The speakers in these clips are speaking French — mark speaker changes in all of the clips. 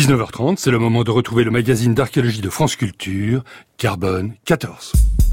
Speaker 1: 19h30, c'est le moment de retrouver le magazine d'archéologie de France Culture, Carbone 14.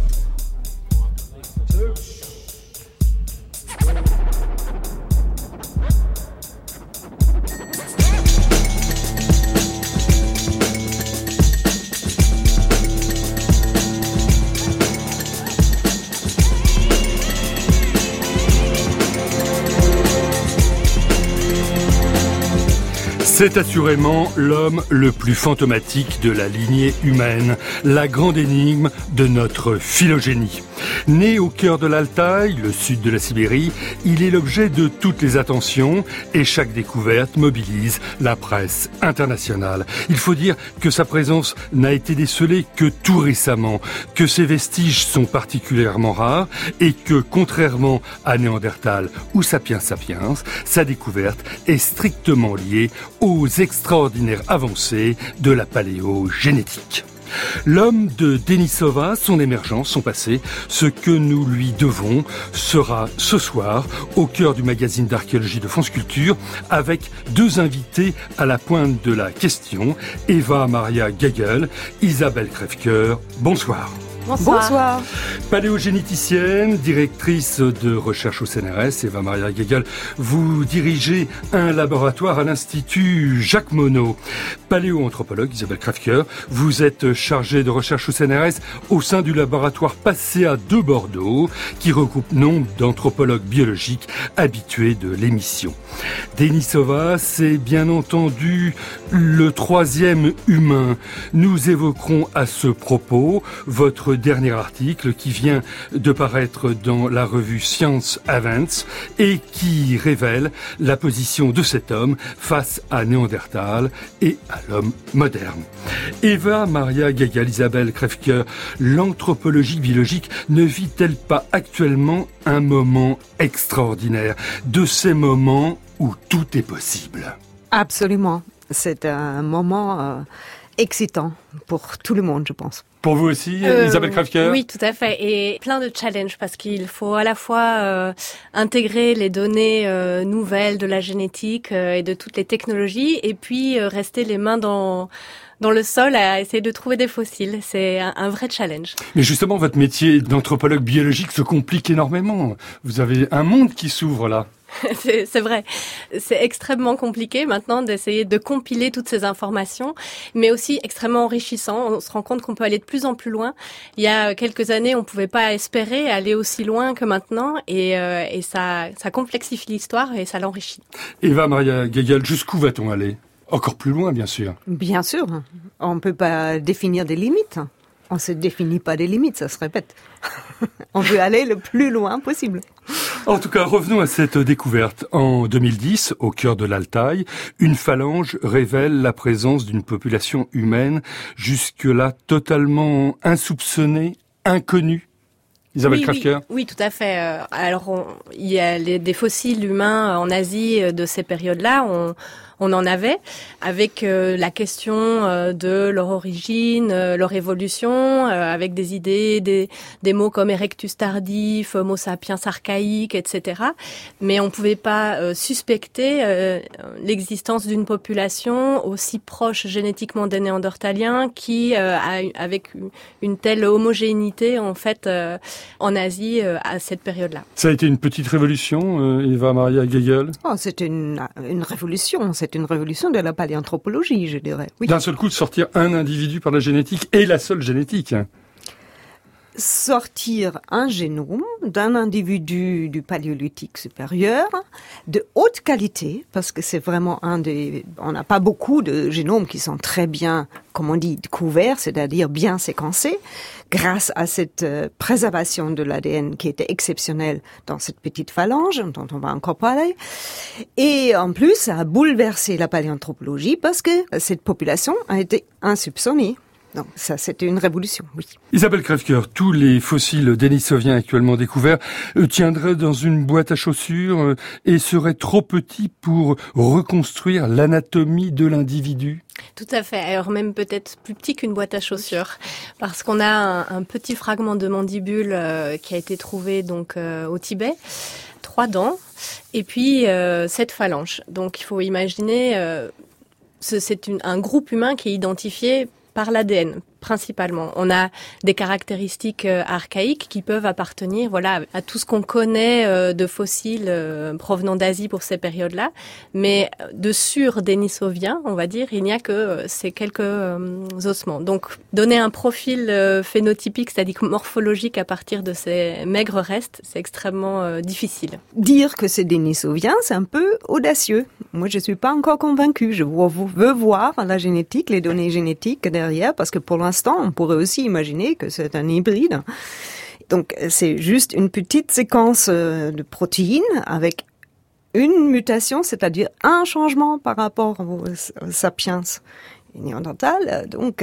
Speaker 1: C'est assurément l'homme le plus fantomatique de la lignée humaine, la grande énigme de notre phylogénie. Né au cœur de l'Altaï, le sud de la Sibérie, il est l'objet de toutes les attentions et chaque découverte mobilise la presse internationale. Il faut dire que sa présence n'a été décelée que tout récemment, que ses vestiges sont particulièrement rares et que, contrairement à Néandertal ou Sapiens sapiens, sa découverte est strictement liée aux extraordinaires avancées de la paléogénétique. L'homme de Denisova, son émergence, son passé, ce que nous lui devons, sera ce soir au cœur du magazine d'archéologie de France Culture avec deux invités à la pointe de la question, Eva Maria Gagel, Isabelle Crèvecoeur. Bonsoir.
Speaker 2: Bonsoir.
Speaker 1: Paléogénéticienne, directrice de recherche au CNRS, Eva Maria Gagel, vous dirigez un laboratoire à l'Institut Jacques Monod. Paléoanthropologue, Isabelle Crèvecoeur, vous êtes chargée de recherche au CNRS au sein du laboratoire PASSEA de Bordeaux, qui regroupe nombre d'anthropologues biologiques habitués de l'émission. Denisova, c'est bien entendu le troisième humain. Nous évoquerons à ce propos votre dernier article qui vient de paraître dans la revue Science Advance et qui révèle la position de cet homme face à Néandertal et à l'homme moderne. Eva Maria Gagel, Isabelle Crèvecoeur, l'anthropologie biologique ne vit-elle pas actuellement un moment extraordinaire, de ces moments où tout est possible?
Speaker 2: Absolument. C'est un moment excitant pour tout le monde, je pense.
Speaker 1: Pour vous aussi, Isabelle Crèvecoeur?
Speaker 3: Oui, tout à fait. Et plein de challenges parce qu'il faut à la fois intégrer les données nouvelles de la génétique et de toutes les technologies et puis rester les mains dans le sol à essayer de trouver des fossiles. C'est un vrai challenge.
Speaker 1: Mais justement, votre métier d'anthropologue biologique se complique énormément. Vous avez un monde qui s'ouvre là.
Speaker 3: C'est vrai. C'est extrêmement compliqué maintenant d'essayer de compiler toutes ces informations, mais aussi extrêmement enrichissant. On se rend compte qu'on peut aller de plus en plus loin. Il y a quelques années, on ne pouvait pas espérer aller aussi loin que maintenant, et ça complexifie l'histoire et ça l'enrichit.
Speaker 1: Eva Maria Gagel, jusqu'où va-t-on aller? Encore plus loin, bien sûr.
Speaker 2: Bien sûr. On ne peut pas définir des limites. On ne se définit pas des limites, ça se répète. On veut aller le plus loin possible.
Speaker 1: En tout cas, revenons à cette découverte. En 2010, au cœur de l'Altaï, une phalange révèle la présence d'une population humaine jusque-là totalement insoupçonnée, inconnue. Isabelle Crèvecoeur.
Speaker 3: Oui, tout à fait. Alors, il y a des fossiles humains en Asie de ces périodes-là. On en avait, avec la question de leur origine, leur évolution, avec des idées, des mots comme Erectus tardif, Homo sapiens archaïque, etc. Mais on pouvait pas suspecter l'existence d'une population aussi proche génétiquement des Néandertaliens qui, avec une telle homogénéité, en fait, en Asie à cette période-là.
Speaker 1: Ça a été une petite révolution, Eva Maria Gagel?
Speaker 2: C'est une révolution. C'est une révolution de la paléanthropologie, je dirais. Oui.
Speaker 1: D'un seul coup, de sortir un individu par la génétique, et la seule génétique.
Speaker 2: Sortir un génome d'un individu du paléolithique supérieur de haute qualité, parce que c'est vraiment on n'a pas beaucoup de génomes qui sont très bien, comme on dit, couverts, c'est-à-dire bien séquencés, grâce à cette préservation de l'ADN qui était exceptionnelle dans cette petite phalange, dont on va encore parler. Et en plus, ça a bouleversé la paléanthropologie parce que cette population a été insoupçonnée. Donc ça, c'était une révolution, oui.
Speaker 1: Isabelle Crèvecoeur, tous les fossiles dénisoviens actuellement découverts tiendraient dans une boîte à chaussures et seraient trop petits pour reconstruire l'anatomie de l'individu?
Speaker 3: Tout à fait. Alors même peut-être plus petit qu'une boîte à chaussures, parce qu'on a un petit fragment de mandibule qui a été trouvé donc au Tibet, 3 dents, et puis cette phalange. Donc il faut imaginer C'est un groupe humain qui est identifié par l'ADN, principalement. On a des caractéristiques archaïques qui peuvent appartenir, à tout ce qu'on connaît de fossiles provenant d'Asie pour ces périodes-là. Mais de sur-dénisoviens, on va dire, il n'y a que ces quelques ossements. Donc, donner un profil phénotypique, c'est-à-dire morphologique à partir de ces maigres restes, c'est extrêmement difficile.
Speaker 2: Dire que c'est dénisoviens, c'est un peu audacieux. Moi, je suis pas encore convaincue. Je veux voir la génétique, les données génétiques derrière, parce que pour l'instant, on pourrait aussi imaginer que c'est un hybride. Donc, c'est juste une petite séquence de protéines avec une mutation, c'est-à-dire un changement par rapport aux sapiens néandertal. Donc,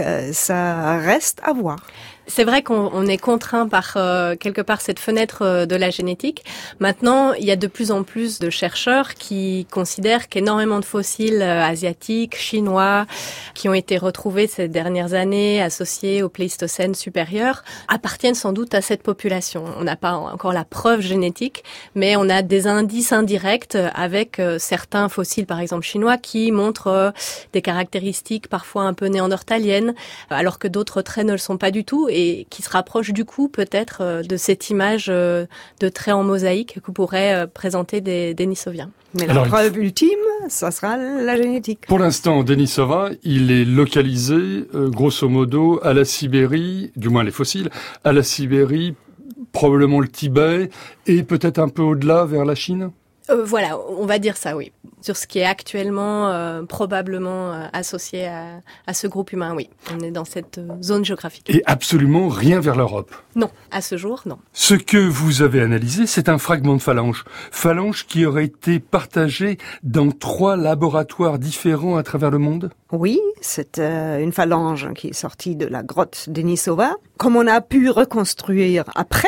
Speaker 2: ça reste à voir.
Speaker 3: C'est vrai qu'on est contraint par quelque part cette fenêtre de la génétique. Maintenant, il y a de plus en plus de chercheurs qui considèrent qu'énormément de fossiles asiatiques, chinois, qui ont été retrouvés ces dernières années associés au Pléistocène supérieur, appartiennent sans doute à cette population. On n'a pas encore la preuve génétique, mais on a des indices indirects avec certains fossiles, par exemple chinois, qui montrent des caractéristiques parfois un peu néandertaliennes, alors que d'autres traits ne le sont pas du tout, et qui se rapproche du coup peut-être de cette image de traits en mosaïque que pourraient présenter des Denisoviens.
Speaker 2: Mais la preuve ultime, ça sera la génétique.
Speaker 1: Pour l'instant, Denisova, il est localisé, grosso modo, à la Sibérie, du moins les fossiles, à la Sibérie, probablement le Tibet, et peut-être un peu au-delà, vers la Chine ?
Speaker 3: Voilà, on va dire ça, oui. Sur ce qui est actuellement probablement associé à ce groupe humain, oui. On est dans cette zone géographique.
Speaker 1: Et absolument rien vers l'Europe ?
Speaker 3: Non, à ce jour, non.
Speaker 1: Ce que vous avez analysé, c'est un fragment de phalange. Phalange qui aurait été partagé dans 3 laboratoires différents à travers le monde ?
Speaker 2: Oui, c'est une phalange qui est sortie de la grotte Denisova. Comme on a pu reconstruire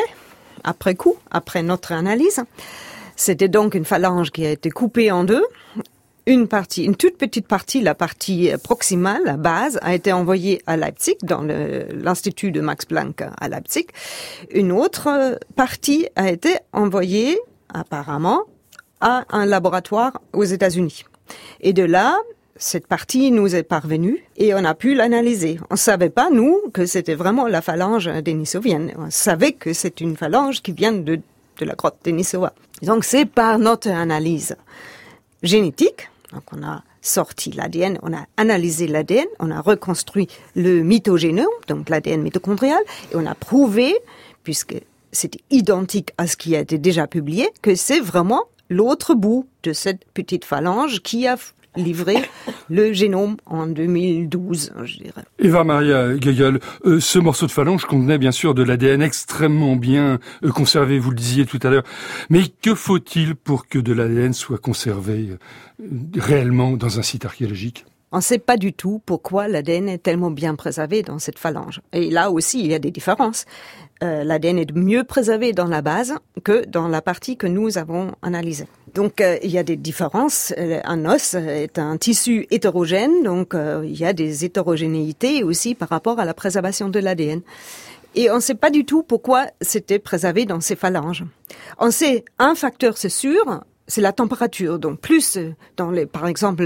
Speaker 2: après coup, après notre analyse, c'était donc une phalange qui a été coupée en 2. Une toute petite partie, la partie proximale, la base, a été envoyée à Leipzig, dans l'Institut de Max Planck à Leipzig. Une autre partie a été envoyée, apparemment, à un laboratoire aux États-Unis. Et de là, cette partie nous est parvenue et on a pu l'analyser. On savait pas, nous, que c'était vraiment la phalange denisovienne. On savait que c'est une phalange qui vient de la grotte Denisova. Donc c'est par notre analyse génétique, donc on a sorti l'ADN, on a analysé l'ADN, on a reconstruit le mitogénome, donc l'ADN mitochondrial, et on a prouvé, puisque c'était identique à ce qui a été déjà publié, que c'est vraiment l'autre bout de cette petite phalange qui a livré le génome en 2012, je dirais.
Speaker 1: Eva-Maria Geigel, ce morceau de phalange contenait bien sûr de l'ADN extrêmement bien conservé, vous le disiez tout à l'heure. Mais que faut-il pour que de l'ADN soit conservé réellement dans un site archéologique ?
Speaker 2: On ne sait pas du tout pourquoi l'ADN est tellement bien préservé dans cette phalange. Et là aussi, il y a des différences. L'ADN est mieux préservé dans la base que dans la partie que nous avons analysée. Donc, il y a des différences. Un os est un tissu hétérogène, donc il y a des hétérogénéités aussi par rapport à la préservation de l'ADN. Et on ne sait pas du tout pourquoi c'était préservé dans ces phalanges. On sait un facteur, c'est sûr, c'est la température. Donc plus par exemple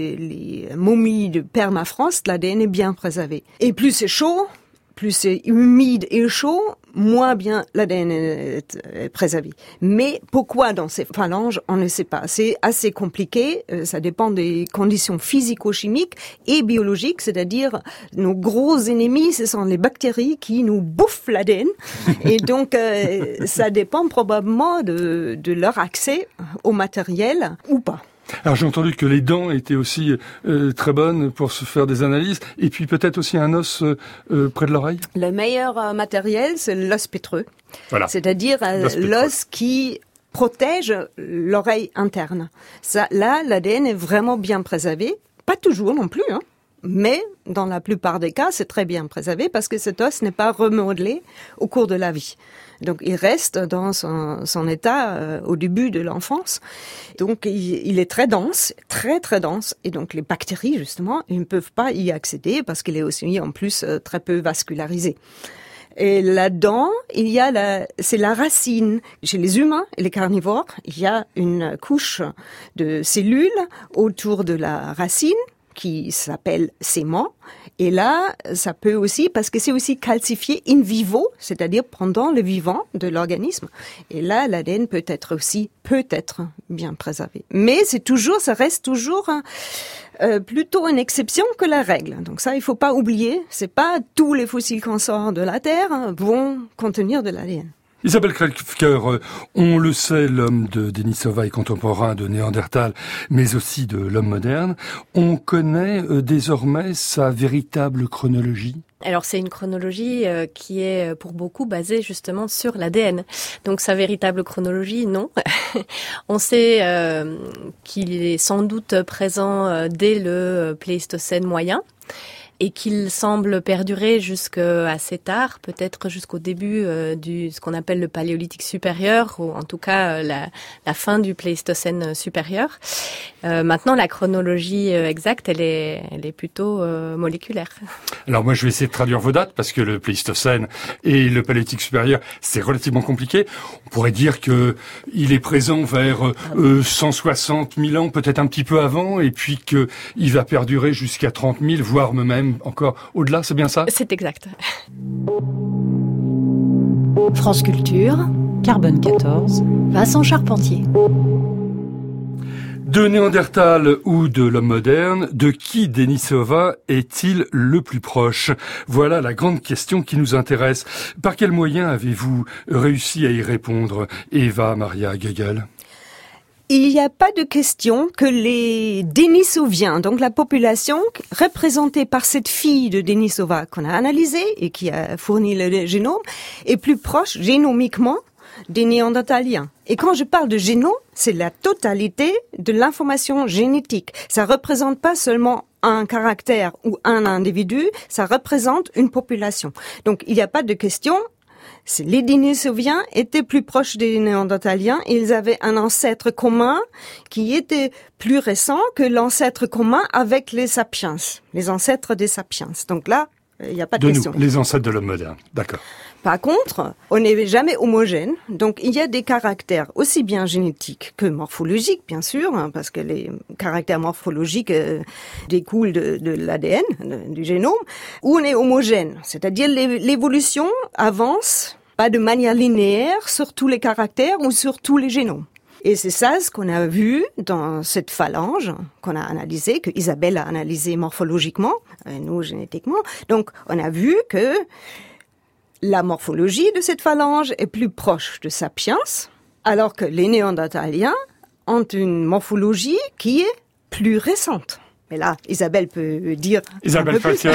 Speaker 2: les momies de permafrost, l'ADN est bien préservé. Et plus c'est chaud, plus c'est humide et chaud, moins bien l'ADN est préservé. Mais pourquoi dans ces phalanges, on ne sait pas. C'est assez compliqué, ça dépend des conditions physico-chimiques et biologiques, c'est-à-dire nos gros ennemis, ce sont les bactéries qui nous bouffent l'ADN. Et donc, ça dépend probablement de leur accès au matériel ou pas.
Speaker 1: Alors j'ai entendu que les dents étaient aussi très bonnes pour se faire des analyses, et puis peut-être aussi un os près de l'oreille.
Speaker 2: Le meilleur matériel, c'est l'os pétreux.
Speaker 1: Voilà.
Speaker 2: C'est-à-dire l'os qui protège l'oreille interne. Ça, là, l'ADN est vraiment bien préservé. Pas toujours non plus, hein. Mais dans la plupart des cas, c'est très bien préservé parce que cet os n'est pas remodelé au cours de la vie. Donc, il reste dans son état au début de l'enfance. Donc, il est très dense, très très dense. Et donc, les bactéries, justement, ils ne peuvent pas y accéder parce qu'il est aussi, en plus, très peu vascularisé. Et là-dedans, c'est la racine. Chez les humains et les carnivores, il y a une couche de cellules autour de la racine qui s'appelle sément. Et là, ça peut aussi, parce que c'est aussi calcifié in vivo, c'est-à-dire pendant le vivant de l'organisme. Et là, l'ADN peut être bien préservé. Mais ça reste toujours plutôt une exception que la règle. Donc ça, il faut pas oublier. C'est pas tous les fossiles qu'on sort de la Terre vont contenir de l'ADN.
Speaker 1: Isabelle Krefker, on le sait, l'homme de Denisova est contemporain de Néandertal, mais aussi de l'homme moderne. On connaît désormais sa véritable chronologie.
Speaker 3: Alors c'est une chronologie qui est pour beaucoup basée justement sur l'ADN. Donc sa véritable chronologie, non. On sait qu'il est sans doute présent dès le Pléistocène moyen, et qu'il semble perdurer jusqu'à assez tard, peut-être jusqu'au début ce qu'on appelle le Paléolithique supérieur, ou en tout cas la fin du Pléistocène supérieur. Maintenant, la chronologie exacte, elle est plutôt moléculaire.
Speaker 1: Alors moi, je vais essayer de traduire vos dates, parce que le Pléistocène et le Paléolithique supérieur, c'est relativement compliqué. On pourrait dire que il est présent vers 160 000 ans, peut-être un petit peu avant, et puis qu'il va perdurer jusqu'à 30 000, voire même encore au-delà, c'est bien ça ?
Speaker 3: C'est exact.
Speaker 4: France Culture, Carbone 14, Vincent Charpentier.
Speaker 1: De Néandertal ou de l'homme moderne, de qui Denisova est-il le plus proche ? Voilà la grande question qui nous intéresse. Par quels moyens avez-vous réussi à y répondre, Eva Maria Gegel ?
Speaker 2: Il n'y a pas de question que les Denisoviens, donc la population représentée par cette fille de Denisova qu'on a analysée et qui a fourni le génome, est plus proche génomiquement des Néandertaliens. Et quand je parle de génome, c'est la totalité de l'information génétique. Ça représente pas seulement un caractère ou un individu, ça représente une population. Donc il n'y a pas de question. Les Denisoviens étaient plus proches des Néandertaliens et ils avaient un ancêtre commun qui était plus récent que l'ancêtre commun avec les sapiens, les ancêtres des sapiens. Donc là, il n'y a pas de question.
Speaker 1: Nous, les ancêtres de l'homme moderne, d'accord.
Speaker 2: Par contre, on n'est jamais homogène, donc il y a des caractères aussi bien génétiques que morphologiques, bien sûr, parce que les caractères morphologiques découlent de l'ADN, du génome, où on est homogène, c'est-à-dire l'évolution avance pas de manière linéaire sur tous les caractères ou sur tous les génomes. Et c'est ça ce qu'on a vu dans cette phalange qu'on a analysée, que Isabelle a analysée morphologiquement, nous génétiquement. Donc on a vu que la morphologie de cette phalange est plus proche de Sapiens, alors que les Néandertaliens ont une morphologie qui est plus récente. Mais là, Isabelle peut dire
Speaker 1: Isabelle
Speaker 2: un peu plus.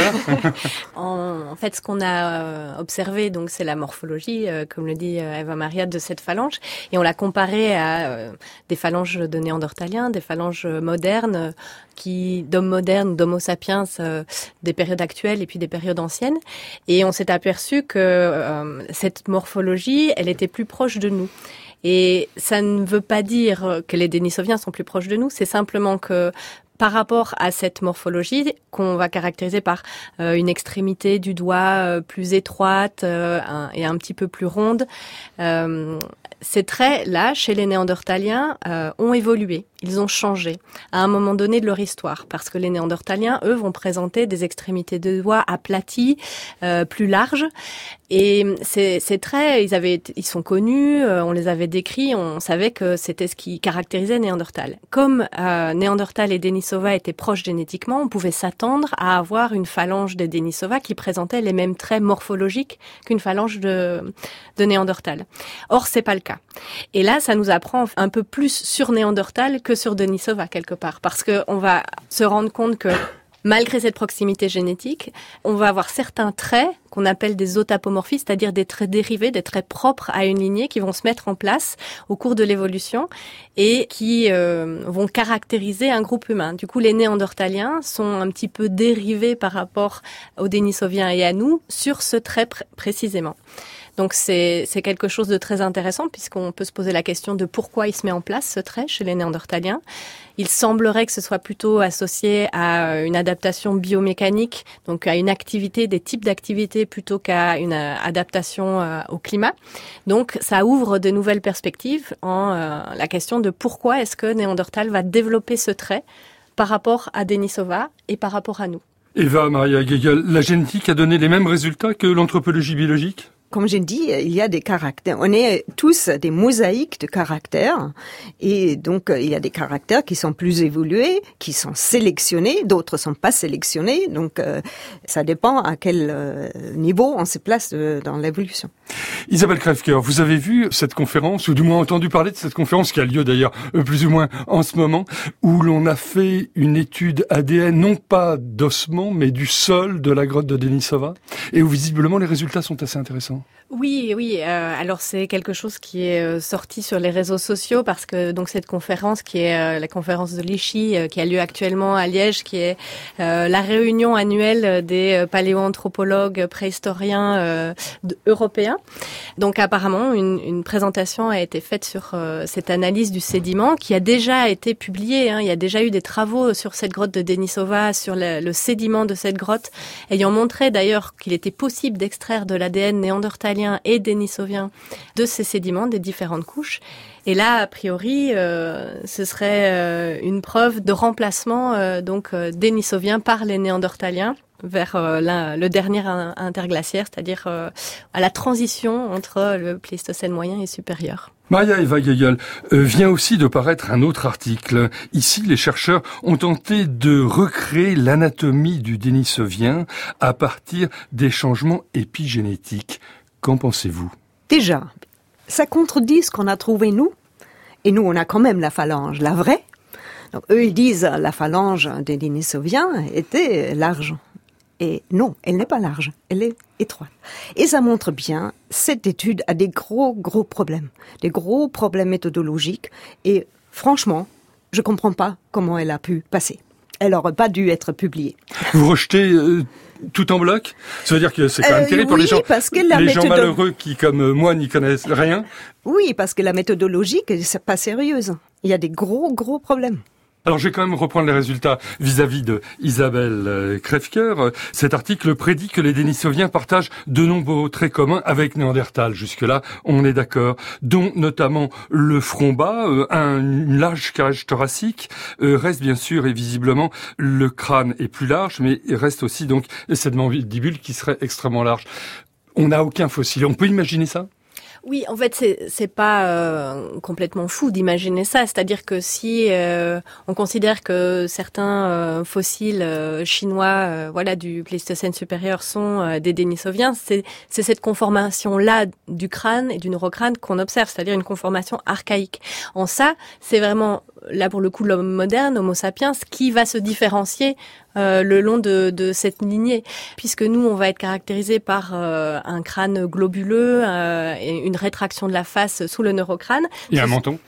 Speaker 3: En fait, ce qu'on a observé, donc, c'est la morphologie, comme le dit Eva Maria, de cette phalange, et on l'a comparée à des phalanges de Néandertaliens, des phalanges modernes, d'hommes modernes, d'Homo sapiens, des périodes actuelles et puis des périodes anciennes, et on s'est aperçu que cette morphologie, elle était plus proche de nous. Et ça ne veut pas dire que les Denisoviens sont plus proches de nous, c'est simplement que par rapport à cette morphologie qu'on va caractériser par une extrémité du doigt plus étroite et un petit peu plus ronde, ces traits-là, chez les Néandertaliens, ont évolué. Ils ont changé à un moment donné de leur histoire, parce que les Néandertaliens, eux, vont présenter des extrémités de doigts aplaties, plus larges. Et ces traits, ils sont connus, on les avait décrits, on savait que c'était ce qui caractérisait Néandertal. Comme Néandertal et Denisova étaient proches génétiquement, on pouvait s'attendre à avoir une phalange des Denisova qui présentait les mêmes traits morphologiques qu'une phalange de Néandertal. Or, c'est pas le cas. Et là, ça nous apprend un peu plus sur Néandertal que sur Denisova quelque part, parce que on va se rendre compte que malgré cette proximité génétique, on va avoir certains traits qu'on appelle des autapomorphies, c'est-à-dire des traits dérivés, des traits propres à une lignée qui vont se mettre en place au cours de l'évolution et qui vont caractériser un groupe humain. Du coup, les Néandertaliens sont un petit peu dérivés par rapport aux Denisoviens et à nous sur ce trait précisément. Donc c'est quelque chose de très intéressant puisqu'on peut se poser la question de pourquoi il se met en place ce trait chez les Néandertaliens. Il semblerait que ce soit plutôt associé à une adaptation biomécanique, donc à une activité, des types d'activités plutôt qu'à une adaptation au climat. Donc ça ouvre de nouvelles perspectives en la question de pourquoi est-ce que Néandertal va développer ce trait par rapport à Denisova et par rapport à nous.
Speaker 1: Eva Maria Geigel, la génétique a donné les mêmes résultats que l'anthropologie biologique ?
Speaker 2: Comme j'ai dit, il y a des caractères. On est tous des mosaïques de caractères. Et donc, il y a des caractères qui sont plus évolués, qui sont sélectionnés, d'autres sont pas sélectionnés. Donc, ça dépend à quel niveau on se place dans l'évolution.
Speaker 1: Isabelle Krefker, vous avez vu cette conférence, ou du moins entendu parler de cette conférence qui a lieu d'ailleurs plus ou moins en ce moment, où l'on a fait une étude ADN, non pas d'ossements, mais du sol de la grotte de Denisova, et où visiblement les résultats sont assez intéressants.
Speaker 3: Oui. Alors c'est quelque chose qui est sorti sur les réseaux sociaux parce que donc cette conférence qui est la conférence de Lichy qui a lieu actuellement à Liège, qui est la réunion annuelle des paléoanthropologues préhistoriens européens. Donc apparemment une présentation a été faite sur cette analyse du sédiment qui a déjà été publiée. Il y a déjà eu des travaux sur cette grotte de Denisova, sur le sédiment de cette grotte, ayant montré d'ailleurs qu'il était possible d'extraire de l'ADN néandertalien et dénisovien de ces sédiments des différentes couches. Et là, a priori, ce serait une preuve de remplacement dénisovien par les néandertaliens vers le dernier interglaciaire, c'est-à-dire à la transition entre le Pléistocène moyen et supérieur.
Speaker 1: Maria Eva Geigel, vient aussi de paraître un autre article. Ici, les chercheurs ont tenté de recréer l'anatomie du dénisovien à partir des changements épigénétiques. Qu'en pensez-vous ?
Speaker 2: Déjà, ça contredit ce qu'on a trouvé nous. Et nous, on a quand même la phalange, la vraie. Donc, eux, ils disent la phalange des Denisoviens était large. Et non, elle n'est pas large, elle est étroite. Et ça montre bien, cette étude a des gros problèmes. Des gros problèmes méthodologiques. Et franchement, je comprends pas comment elle a pu passer. Elle aurait pas dû être publiée.
Speaker 1: Vous rejetez tout en bloc ? Ça veut dire que c'est quand même terrible pour les gens malheureux qui, comme moi, n'y connaissent rien.
Speaker 2: Oui, parce que la méthodologie, c'est pas sérieuse. Il y a des gros problèmes.
Speaker 1: Alors, je vais quand même reprendre les résultats vis-à-vis de Isabelle Krefker. Cet article prédit que les Denisoviens partagent de nombreux traits communs avec Néandertal. Jusque-là, on est d'accord. Dont notamment le front bas, une large cage thoracique. Reste bien sûr et visiblement le crâne est plus large, mais il reste aussi donc cette mandibule qui serait extrêmement large. On n'a aucun fossile. On peut imaginer ça ?
Speaker 3: Oui, en fait, c'est pas complètement fou d'imaginer ça. C'est-à-dire que si on considère que certains fossiles chinois, du Pléistocène supérieur sont des Denisoviens, c'est cette conformation-là du crâne et du neurocrâne qu'on observe, c'est-à-dire une conformation archaïque. En ça, c'est vraiment là pour le coup l'homme moderne, Homo sapiens, qui va se différencier le long de cette lignée, puisque nous on va être caractérisé par un crâne globuleux et une rétraction de la face sous le neurocrâne
Speaker 1: et un menton.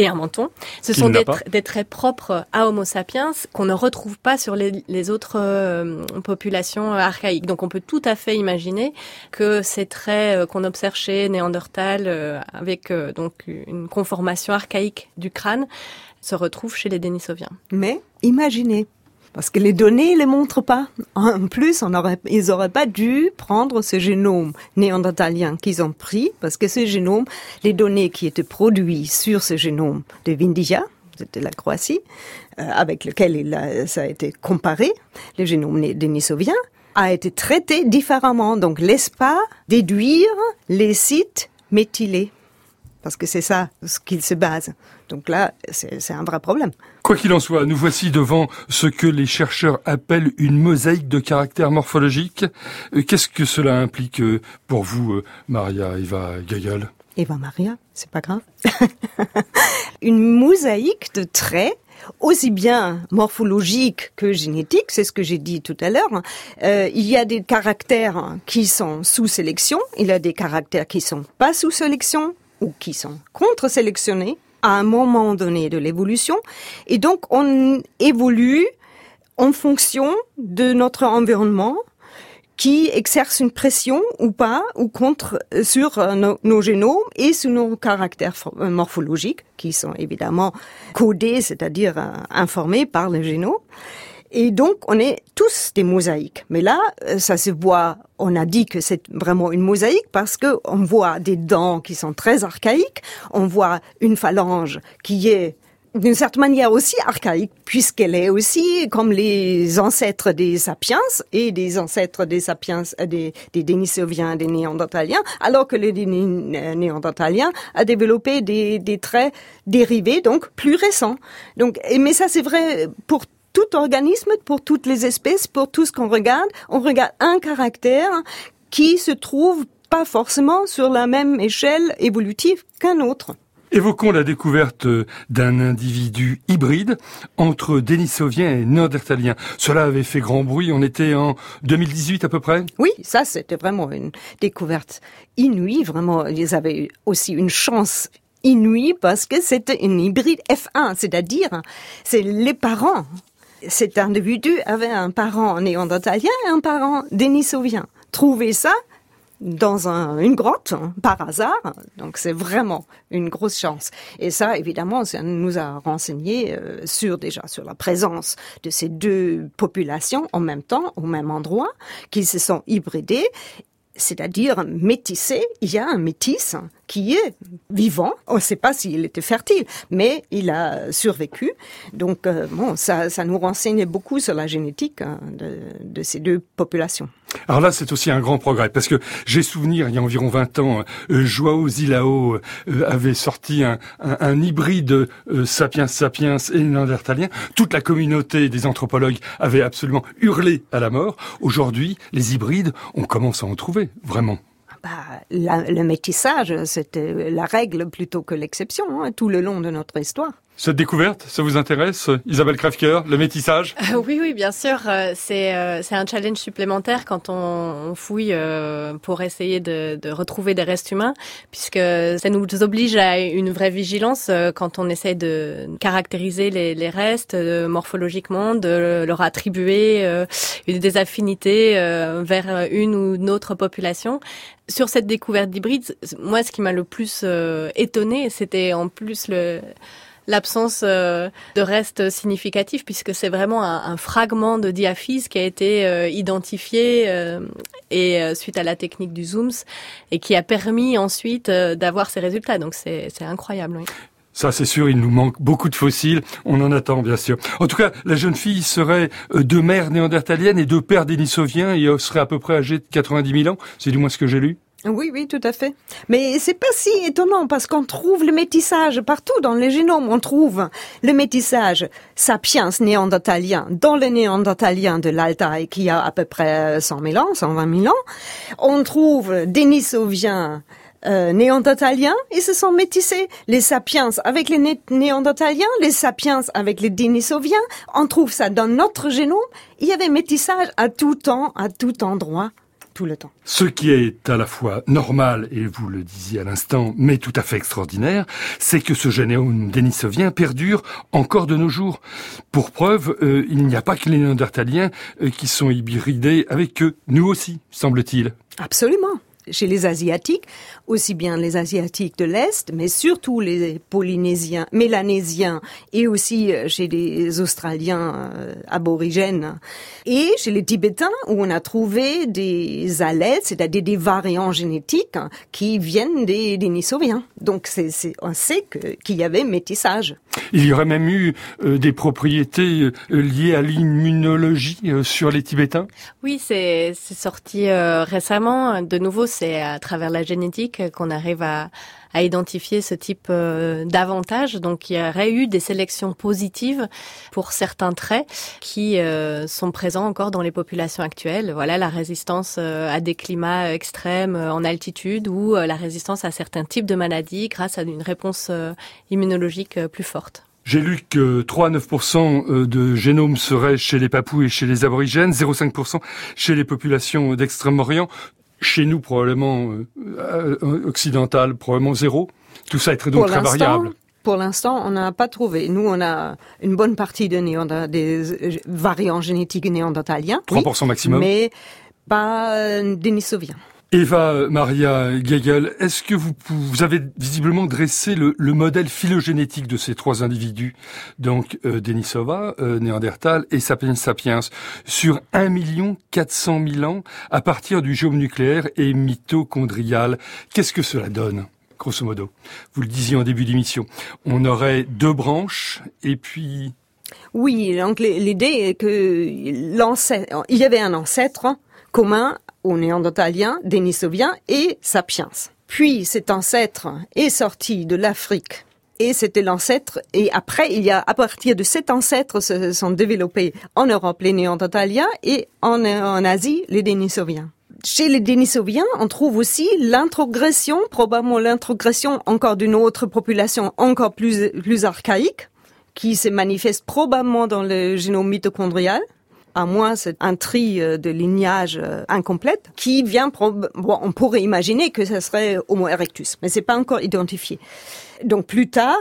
Speaker 3: Ce sont des traits propres à Homo sapiens qu'on ne retrouve pas sur les autres populations archaïques. Donc on peut tout à fait imaginer que ces traits qu'on observe chez Néandertal avec donc une conformation archaïque du crâne se retrouvent chez les Denisoviens.
Speaker 2: Mais imaginez, parce que les données ne les montrent pas. En plus, ils n'auraient pas dû prendre ce génome néandertalien qu'ils ont pris, parce que ce génome, les données qui étaient produites sur ce génome de Vindija, de la Croatie, avec lequel ça a été comparé, le génome dénisovien, a été traité différemment. Donc, laisse pas déduire les sites méthylés. Parce que c'est ça ce qu'il se base. Donc là, c'est un vrai problème.
Speaker 1: Quoi qu'il en soit, nous voici devant ce que les chercheurs appellent une mosaïque de caractères morphologiques. Qu'est-ce que cela implique pour vous, Maria Eva Geigel ?
Speaker 2: Eva Maria, c'est pas grave. Une mosaïque de traits, aussi bien morphologiques que génétiques, c'est ce que j'ai dit tout à l'heure. Il y a des caractères qui sont sous sélection, il y a des caractères qui sont pas sous sélection, ou qui sont contre-sélectionnés à un moment donné de l'évolution. Et donc, on évolue en fonction de notre environnement qui exerce une pression ou pas, ou contre, sur nos génomes et sur nos caractères morphologiques qui sont évidemment codés, c'est-à-dire informés par le génome. Et donc, on est tous des mosaïques. Mais là, ça se voit, on a dit que c'est vraiment une mosaïque parce que on voit des dents qui sont très archaïques, on voit une phalange qui est d'une certaine manière aussi archaïque, puisqu'elle est aussi comme les ancêtres des sapiens et des ancêtres des sapiens, des Denisoviens, des Néandertaliens, alors que les Néandertaliens a développé des traits dérivés, donc plus récents. Donc, mais ça c'est vrai pour tout organisme, pour toutes les espèces, pour tout ce qu'on regarde. On regarde un caractère qui se trouve pas forcément sur la même échelle évolutive qu'un autre.
Speaker 1: Évoquons la découverte d'un individu hybride entre Denisovien et Néandertalien. Cela avait fait grand bruit, on était en 2018 à peu près?
Speaker 2: Oui, ça c'était vraiment une découverte inouïe, vraiment. Ils avaient eu aussi une chance inouïe parce que c'était une hybride F1, c'est-à-dire c'est les parents. Cet individu avait un parent néandertalien et un parent dénisovien. Trouver ça dans une grotte, par hasard. Donc, c'est vraiment une grosse chance. Et ça, évidemment, ça nous a renseigné sur la présence de ces deux populations en même temps, au même endroit, qui se sont hybridées, c'est-à-dire métissées. Il y a un métis qui est vivant. On ne sait pas s'il était fertile, mais il a survécu. Donc, ça nous renseigne beaucoup sur la génétique de ces deux populations.
Speaker 1: Alors là, c'est aussi un grand progrès, parce que j'ai souvenir, il y a environ 20 ans, João Zilao avait sorti un hybride sapiens et néandertalien. Toute la communauté des anthropologues avait absolument hurlé à la mort. Aujourd'hui, les hybrides, on commence à en trouver, vraiment.
Speaker 2: Le métissage, c'était la règle plutôt que l'exception, tout le long de notre histoire.
Speaker 1: Cette découverte, ça vous intéresse, Isabelle Krafker, le métissage?
Speaker 3: Oui, bien sûr. C'est un challenge supplémentaire quand on fouille pour essayer de retrouver des restes humains, puisque ça nous oblige à une vraie vigilance quand on essaie de caractériser les restes morphologiquement, de leur attribuer des affinités vers une ou une autre population. Sur cette découverte d'hybride, moi, ce qui m'a le plus étonnée, c'était en plus l'absence de restes significatifs, puisque c'est vraiment un fragment de diaphyse qui a été identifié suite à la technique du zooms et qui a permis ensuite d'avoir ces résultats. Donc c'est incroyable, oui.
Speaker 1: Ça, c'est sûr, il nous manque beaucoup de fossiles. On en attend, bien sûr. En tout cas, la jeune fille serait de mère néandertalienne et de père dénisovien et serait à peu près âgée de 90 000 ans. C'est du moins ce que j'ai lu.
Speaker 2: Oui, tout à fait. Mais c'est pas si étonnant parce qu'on trouve le métissage partout dans les génomes. On trouve le métissage sapiens néandertalien dans les néandertaliens de l'Altaï qui a à peu près 100 000 ans, 120 000 ans. On trouve dénisoviens néandertaliens, ils se sont métissés. Les sapiens avec les néandertaliens, les sapiens avec les dénisoviens. On trouve ça dans notre génome. Il y avait métissage à tout temps, à tout endroit, tout le temps.
Speaker 1: Ce qui est à la fois normal, et vous le disiez à l'instant, mais tout à fait extraordinaire, c'est que ce génome dénisovien perdure encore de nos jours. Pour preuve, il n'y a pas que les néandertaliens qui sont hybridés avec eux. Nous aussi, semble-t-il.
Speaker 2: Absolument. Chez les Asiatiques, aussi bien les Asiatiques de l'Est, mais surtout les Polynésiens, Mélanésiens, et aussi chez les Australiens aborigènes, et chez les Tibétains, où on a trouvé des allèles, c'est-à-dire des variants génétiques qui viennent des Denisoviens. Donc on sait qu'il y avait métissage.
Speaker 1: Il y aurait même eu des propriétés liées à l'immunologie sur les Tibétains?
Speaker 3: Oui, c'est sorti récemment. De nouveau, c'est à travers la génétique qu'on arrive à identifier ce type d'avantages. Donc, il y aurait eu des sélections positives pour certains traits qui sont présents encore dans les populations actuelles. Voilà, la résistance à des climats extrêmes en altitude ou la résistance à certains types de maladies grâce à une réponse immunologique plus forte.
Speaker 1: J'ai lu que 3 à 9% de génome serait chez les Papous et chez les aborigènes, 0,5% chez les populations d'Extrême-Orient. Chez nous, probablement occidental, probablement 0. Tout ça est donc très variable.
Speaker 2: Pour l'instant, on n'a pas trouvé. Nous, on a une bonne partie des variants génétiques néandertaliens.
Speaker 1: 3% oui, maximum.
Speaker 2: Mais pas dénisoviens.
Speaker 1: Eva Maria Geigel, est-ce que vous avez visiblement dressé le modèle phylogénétique de ces trois individus, donc Denisova, Néandertal et Sapiens sapiens, sur 1 400 000 ans à partir du génome nucléaire et mitochondrial? Qu'est-ce que cela donne? grosso modo. Vous le disiez en début d'émission. On aurait 2 branches et puis...
Speaker 2: Oui, donc l'idée est que il y avait un ancêtre commun aux Néandertaliens, Denisoviens et Sapiens. Puis cet ancêtre est sorti de l'Afrique et c'était l'ancêtre. Et après, à partir de cet ancêtre, se sont développés en Europe les Néandertaliens et en Asie les Denisoviens. Chez les Denisoviens, on trouve aussi l'introgression, probablement l'introgression encore d'une autre population encore plus archaïque, qui se manifeste probablement dans le génome mitochondrial. À moins, c'est un tri de lignage incomplète qui vient, on pourrait imaginer que ça serait Homo erectus, mais c'est pas encore identifié. Donc plus tard,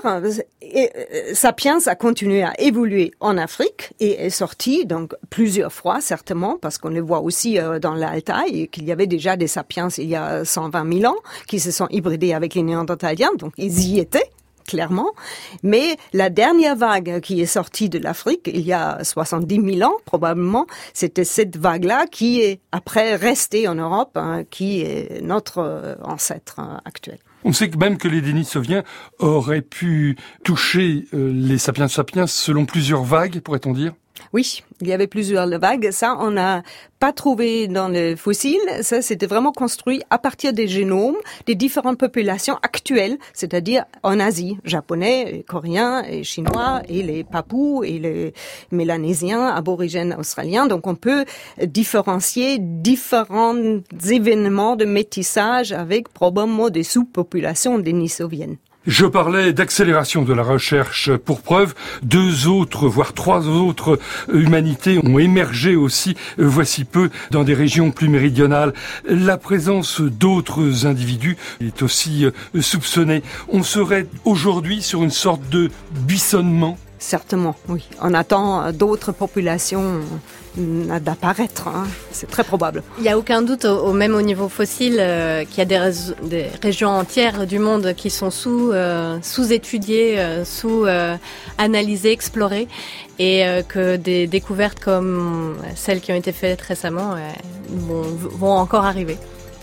Speaker 2: Sapiens a continué à évoluer en Afrique et est sorti donc plusieurs fois certainement, parce qu'on le voit aussi dans l'Altaï, qu'il y avait déjà des Sapiens il y a 120 000 ans qui se sont hybridés avec les Néandertaliens, donc ils y étaient. Clairement, mais la dernière vague qui est sortie de l'Afrique, il y a 70 000 ans probablement, c'était cette vague-là qui est après restée en Europe, qui est notre ancêtre actuel.
Speaker 1: On sait même que les Denisoviens auraient pu toucher les sapiens selon plusieurs vagues, pourrait-on dire ?
Speaker 2: Oui, il y avait plusieurs vagues. Ça, on n'a pas trouvé dans les fossiles. Ça, c'était vraiment construit à partir des génomes des différentes populations actuelles, c'est-à-dire en Asie, japonais, coréens, et chinois, et les papous, et les mélanésiens, aborigènes australiens. Donc, on peut différencier différents événements de métissage avec probablement des sous-populations denisoviennes.
Speaker 1: Je parlais d'accélération de la recherche. Pour preuve, 2 autres, voire 3 autres humanités ont émergé aussi, voici peu, dans des régions plus méridionales. La présence d'autres individus est aussi soupçonnée. On serait aujourd'hui sur une sorte de buissonnement.
Speaker 2: Certainement, oui. On attend d'autres populations d'apparaître, c'est très probable.
Speaker 3: Il n'y a aucun doute, même au niveau fossile, qu'il y a des régions entières du monde qui sont sous-étudiées, sous-analysées, explorées, et que des découvertes comme celles qui ont été faites récemment vont encore arriver.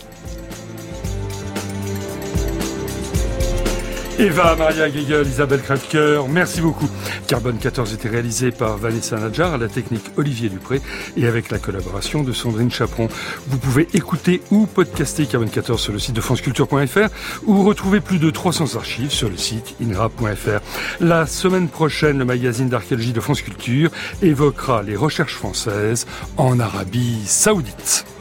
Speaker 1: Eva Maria Guégel, Isabelle Krafker, merci beaucoup. Carbone 14 était réalisé par Vanessa Nadjar, à la technique Olivier Dupré et avec la collaboration de Sandrine Chaperon. Vous pouvez écouter ou podcaster Carbone 14 sur le site de franceculture.fr ou retrouver plus de 300 archives sur le site inrap.fr. La semaine prochaine, le magazine d'archéologie de France Culture évoquera les recherches françaises en Arabie Saoudite.